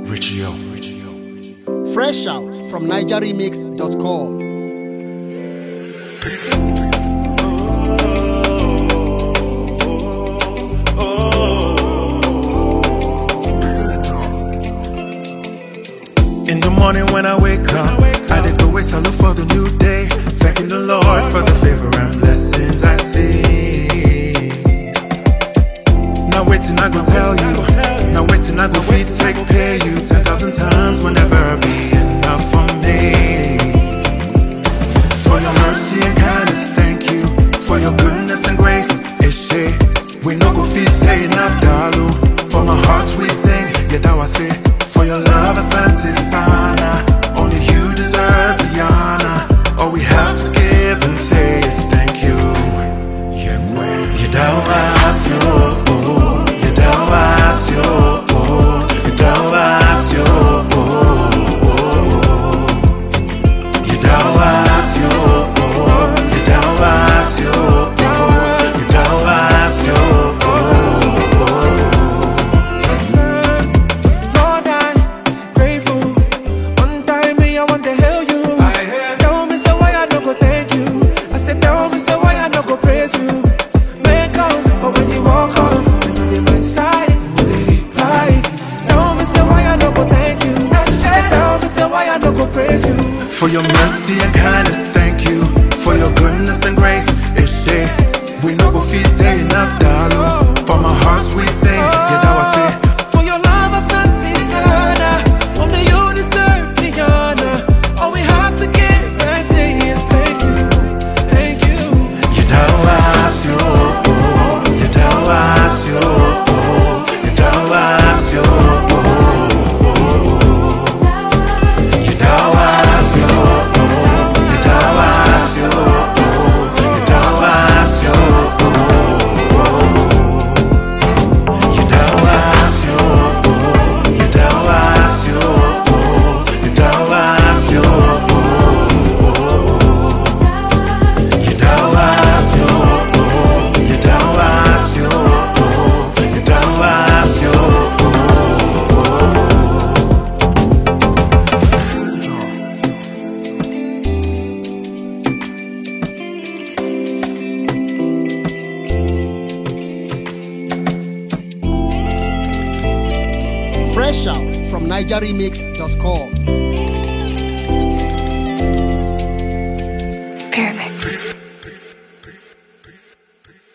Richio. Fresh out from NigerRemix.com. In the morning when I wake up, I did always look for the new day, thanking the Lord for the favor and blessings I see. Now waiting I go tell you, now waiting I go feed, take pay you 10,000 times will never be enough for me. For your mercy and kindness, thank you. For your goodness and grace, Eshe. We no go feed say enough, Dalu. For my hearts we sing, yeah, I say. For your love, Asante Sana. Only you deserve the honor. All we have to give and say is thank you. Yedawasyo, Yedawasyo, Yedawasyo, Yedawasyo, Yedawasyo, Yedawasyo. Lord, I'm grateful. One time me, I want to hail you. Tell me so why I don't go thank you. I said, tell me so why I don't go praise you. Make up, but when you walk on, you're my side, they reply. Tell me so why I don't go thank you. I said, tell me so why I don't go praise you. For your mercy and kindness, thank you. For your goodness and grace, it's day. We no go feed say enough, darling. For my hearts we sing, yeah, that I say. For your love, Asante Sana. Only you deserve the honor. All we have to give and say is thank you, thank you. Yedawasyo, Yedawasyo, Yedawasyo, Yedawasyo, Yedawasyo, Yedawasyo, Yedawasyo, Fresh out from NigerRemix.com.